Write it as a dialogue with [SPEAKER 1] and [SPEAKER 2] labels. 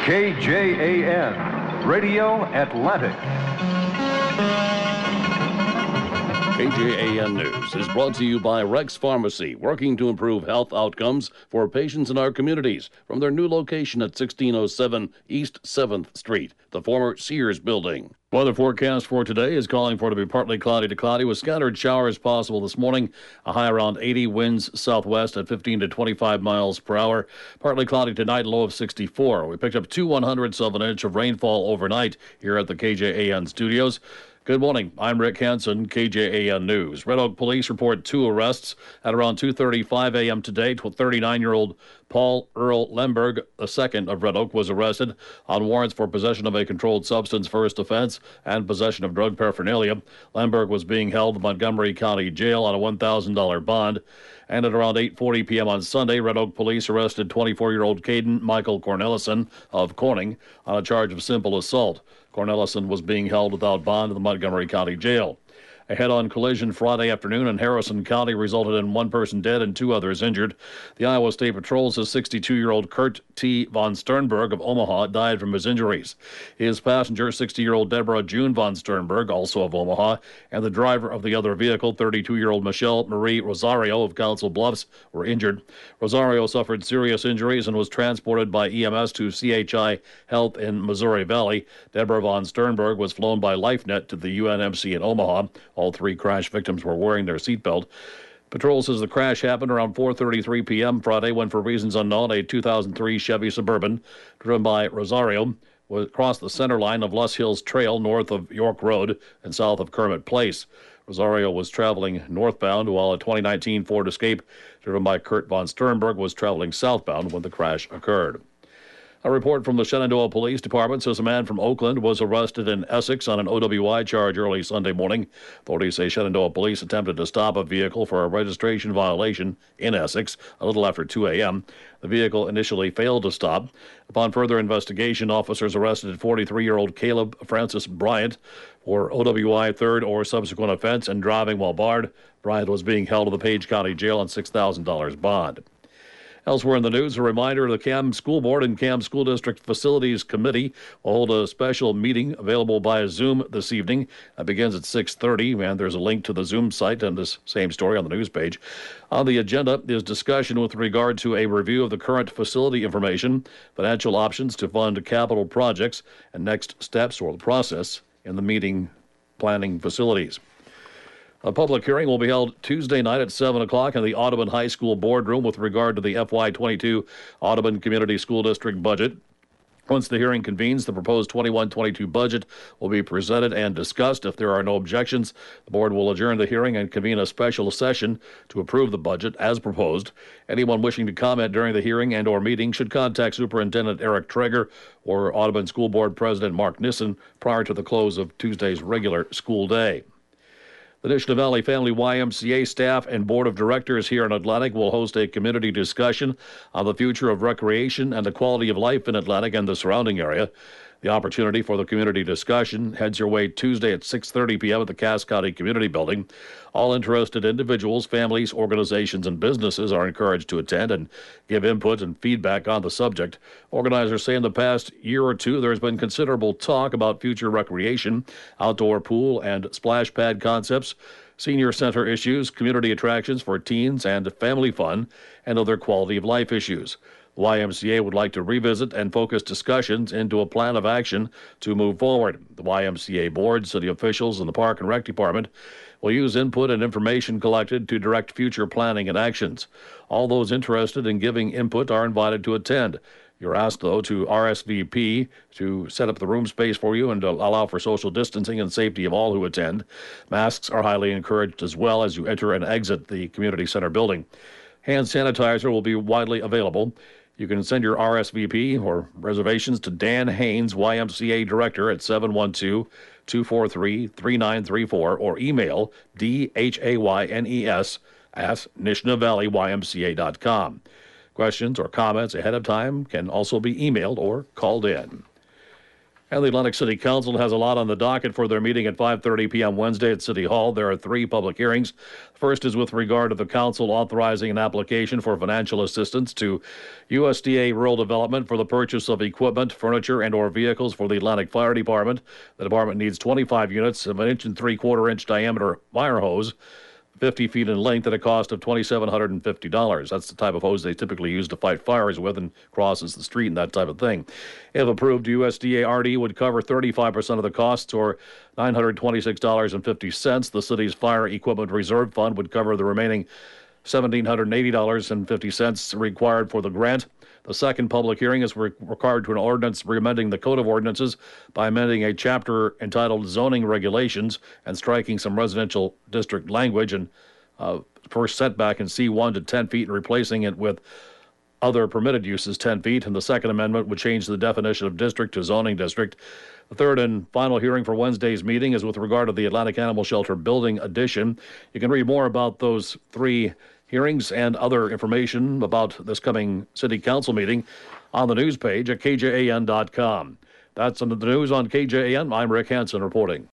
[SPEAKER 1] KJAN, Radio Atlantic.
[SPEAKER 2] KJAN News is brought to you by Rex Pharmacy, working to improve health outcomes for patients in our communities from their new location at 1607 East 7th Street, the former Sears building. Weather forecast for today is calling for it to be partly cloudy to cloudy with scattered showers possible this morning. A high around 80, winds southwest at 15 to 25 miles per hour. Partly cloudy tonight, low of 64. We picked up 2/100ths of an inch of rainfall overnight here at the KJAN studios. Good morning. I'm Rick Hansen, KJAN News. Red Oak Police report 2 arrests at around 2:35 a.m. today. 39-year-old Paul Earl Lemberg, II of Red Oak, was arrested on warrants for possession of a controlled substance first offense and possession of drug paraphernalia. Lemberg was being held in Montgomery County Jail on a $1,000 bond. And at around 8:40 p.m. on Sunday, Red Oak Police arrested 24-year-old Caden Michael Cornelison of Corning on a charge of simple assault. Cornelison was being held without bond in the Montgomery County Jail. A head-on collision Friday afternoon in Harrison County resulted in 1 person dead and 2 others injured. The Iowa State Patrol says 62-year-old Kurt T. von Sternberg of Omaha died from his injuries. His passenger, 60-year-old Deborah June von Sternberg, also of Omaha, and the driver of the other vehicle, 32-year-old Michelle Marie Rosario of Council Bluffs, were injured. Rosario suffered serious injuries and was transported by EMS to CHI Health in Missouri Valley. Deborah von Sternberg was flown by LifeNet to the UNMC in Omaha. All 3 crash victims were wearing their seatbelt. Patrol says the crash happened around 4:33 p.m. Friday when, for reasons unknown, a 2003 Chevy Suburban driven by Rosario crossed the center line of Luss Hills Trail north of York Road and south of Kermit Place. Rosario was traveling northbound while a 2019 Ford Escape driven by Kurt von Sternberg was traveling southbound when the crash occurred. A report from the Shenandoah Police Department says a man from Oakland was arrested in Essex on an OWI charge early Sunday morning. Authorities say Shenandoah Police attempted to stop a vehicle for a registration violation in Essex a little after 2 a.m. The vehicle initially failed to stop. Upon further investigation, officers arrested 43-year-old Caleb Francis Bryant for OWI third or subsequent offense and driving while barred. Bryant was being held at the Page County Jail on $6,000 bond. Elsewhere in the news, a reminder, the CAM School Board and CAM School District Facilities Committee will hold a special meeting available via Zoom this evening. It begins at 6:30, and there's a link to the Zoom site and this same story on the news page. On the agenda is discussion with regard to a review of the current facility information, financial options to fund capital projects, and next steps or the process in the meeting planning facilities. A public hearing will be held Tuesday night at 7 o'clock in the Audubon High School boardroom with regard to the FY22 Audubon Community School District budget. Once the hearing convenes, the proposed 21-22 budget will be presented and discussed. If there are no objections, the board will adjourn the hearing and convene a special session to approve the budget as proposed. Anyone wishing to comment during the hearing and or meeting should contact Superintendent Eric Traeger or Audubon School Board President Mark Nissen prior to the close of Tuesday's regular school day. The Nishnah Valley Family YMCA staff and board of directors here in Atlantic will host a community discussion on the future of recreation and the quality of life in Atlantic and the surrounding area. The opportunity for the community discussion heads your way Tuesday at 6:30 p.m. at the Cass County Community Building. All interested individuals, families, organizations, and businesses are encouraged to attend and give input and feedback on the subject. Organizers say in the past year or two there has been considerable talk about future recreation, outdoor pool and splash pad concepts, senior center issues, community attractions for teens and family fun, and other quality of life issues. The YMCA would like to revisit and focus discussions into a plan of action to move forward. The YMCA board, city officials, and the Park and Rec Department will use input and information collected to direct future planning and actions. All those interested in giving input are invited to attend. You're asked, though, to RSVP to set up the room space for you and to allow for social distancing and safety of all who attend. Masks are highly encouraged as well as you enter and exit the community center building. Hand sanitizer will be widely available. You can send your RSVP or reservations to Dan Haynes, YMCA Director, at 712-243-3934 or email DHAYNES@NishnahValleyYMCA.com. Questions or comments ahead of time can also be emailed or called in.
[SPEAKER 3] And the Atlantic City Council has a lot on the docket for their meeting at 5:30 p.m. Wednesday at City Hall. There are 3 public hearings. First is with regard to the council authorizing an application for financial assistance to USDA Rural Development for the purchase of equipment, furniture, and/or vehicles for the Atlantic Fire Department. The department needs 25 units of an 1 3/4-inch diameter fire hose, 50 feet in length, at a cost of $2,750. That's the type of hose they typically use to fight fires with and crosses the street and that type of thing. If approved, USDA RD would cover 35% of the costs, or $926.50. The city's Fire Equipment Reserve Fund would cover the remaining $1,780.50 required for the grant. The second public hearing is required to an ordinance amending the Code of Ordinances by amending a chapter entitled Zoning Regulations and striking some residential district language and first setback in C1 to 10 feet and replacing it with other permitted uses 10 feet. And the second amendment would change the definition of district to zoning district. The third and final hearing for Wednesday's meeting is with regard to the Atlantic Animal Shelter building addition. You can read more about those 3 hearings and other information about this coming city council meeting on the news page at kjan.com. That's the news on KJAN. I'm Rick Hansen reporting.